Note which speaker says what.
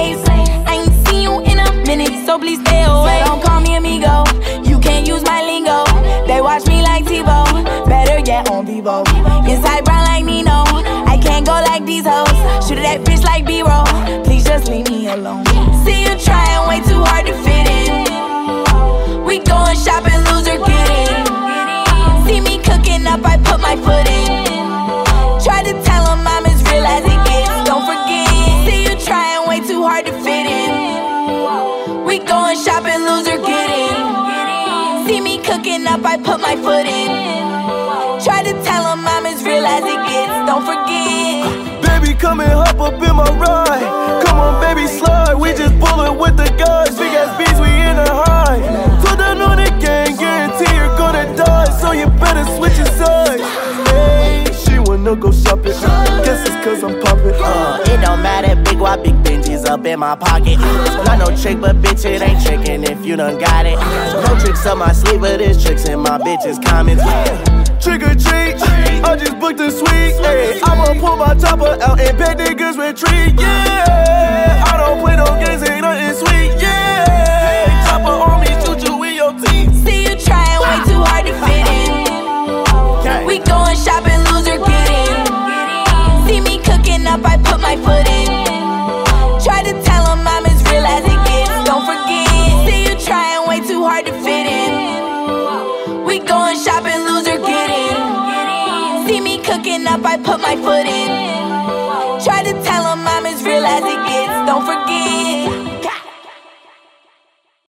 Speaker 1: place. I ain't seen you in a minute, so please stay away. Don't call me amigo, you can't use my lingo. They watch me like TiVo, better get on Vivo. Inside brown like Nino, I can't go like these hoes. Shoot at that bitch like B-roll, please just leave me alone. See you trying way too hard to fit in. We going shopping, loser, get in. See me cooking up, I put my foot in. Try to tell them I'm as real as it gets, don't forget. See you trying way too hard to fit in. We going shopping, loser, get in. See me cooking up, I put my foot in. Try to tell them I'm as real as it gets, don't forget.
Speaker 2: Baby, come and hop up in my ride. Come on, baby, slide. We just bullin' with the guys. Big ass beats, we in a high. So down on the gang, guarantee you're gonna die. So you better switch your sides. Hey, she wanna go shopping. Guess it's cause I'm poppin'.
Speaker 3: It don't matter, big why big Benji's up in my pocket. Not no trick, but bitch, it ain't trickin' if you done got it. No tricks up my sleeve, but there's tricks in my bitch's comments.
Speaker 2: Trick or treat, I just booked a suite. Ay, I'ma pull my chopper out and pet niggas retreat. Yeah, I don't play no games, ain't nothing sweet. Yeah, chopper on me, shoot you in your teeth.
Speaker 1: See you trying way too hard to fit in. We going shopping, loser, get in. See me cooking up, I put my foot in. Try to tell them I'm as real as it gets, don't forget. See you trying way too hard to fit in. We going shopping, loser, get in. See me cooking up, I put my foot in. Try to tell them I'm as real as it gets, don't forget.